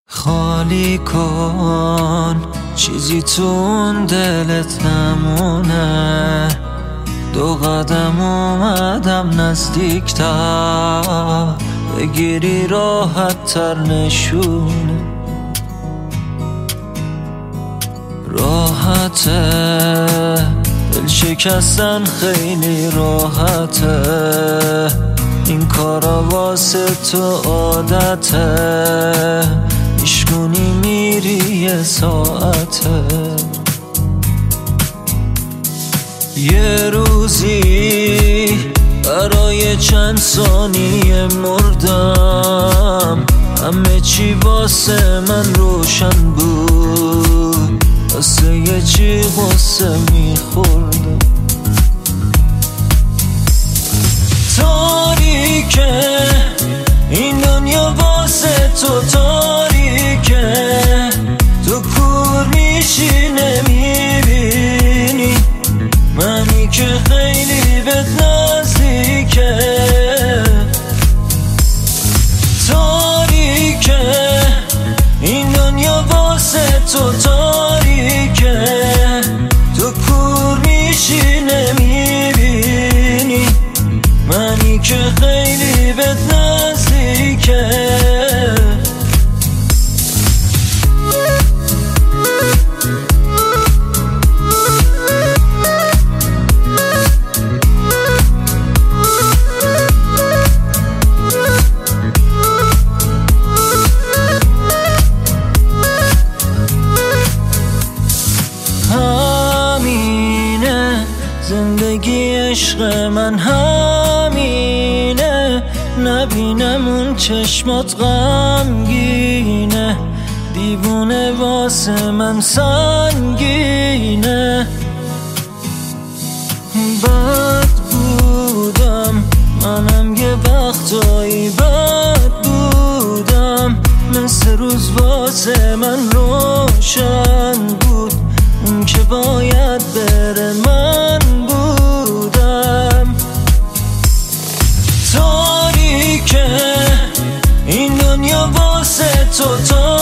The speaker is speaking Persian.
خالی کن چیزی تو اون دلت نمونه. 2 قدم اومدم نزدیکتر، بگیری راحت تر نشونه. راحته دل شکستن خیلی راحته، این کارا واسه تو عادته. میشکنی میری یه ساعته، یه روزی برای چند ثانیه مردم. همه چی واسه من روشن بود، واسه یه چی غصه میخوردم. تاریکه این دنیا واسه تو، تاریکه تو کور میشی نمیبینی منی که خیلی بهت نزدیکه. تاریکه این دنیا واسه تو، تاریکه تو کور میشی نمیبینی منی که خیلی بهت نزدیکه. همینه زندگی عشق من، همینه نبینم اون چشمات غمگینه. دیوونه واسه من سنگینه. بد بودم منم یه وقتایی، بد بودم مثل روز واسه من روشن بود. اون که باید بره من بودم. تاریکه این دنیا واسه تو،